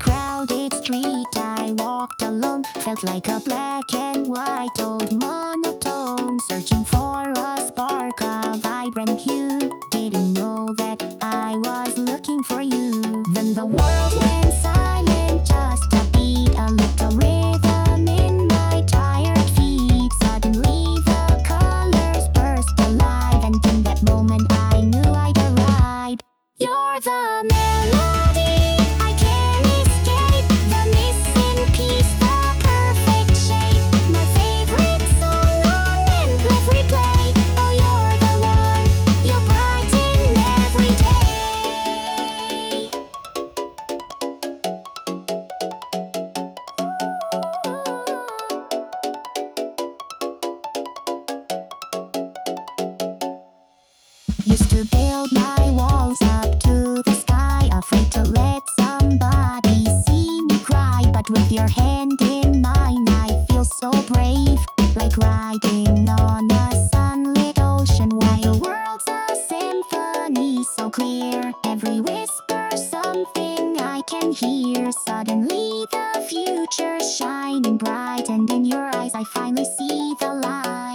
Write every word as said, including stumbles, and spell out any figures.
crowded street I walked alone, felt like a black and white old monotone, searching for a spark, a vibrant hue. Didn't know that I was looking for you. Then the world went silent, just a beat, a little rhythm in my tired feet. Suddenly the colors burst alive, and in that moment I knew I'd arrived. You're the melody I can't escape, the missing piece, the perfect shape, my favorite song on endless replay. Oh, you're the one, you brighten every day. Used to build my walls up to the sky, afraid to let somebody see me cry. But with your hand in mine, I feel so brave, like riding on a sunlit ocean. While the world's a symphony so clear, every whisper something I can hear. Suddenly the future's shining bright, and in your eyes I finally see the light.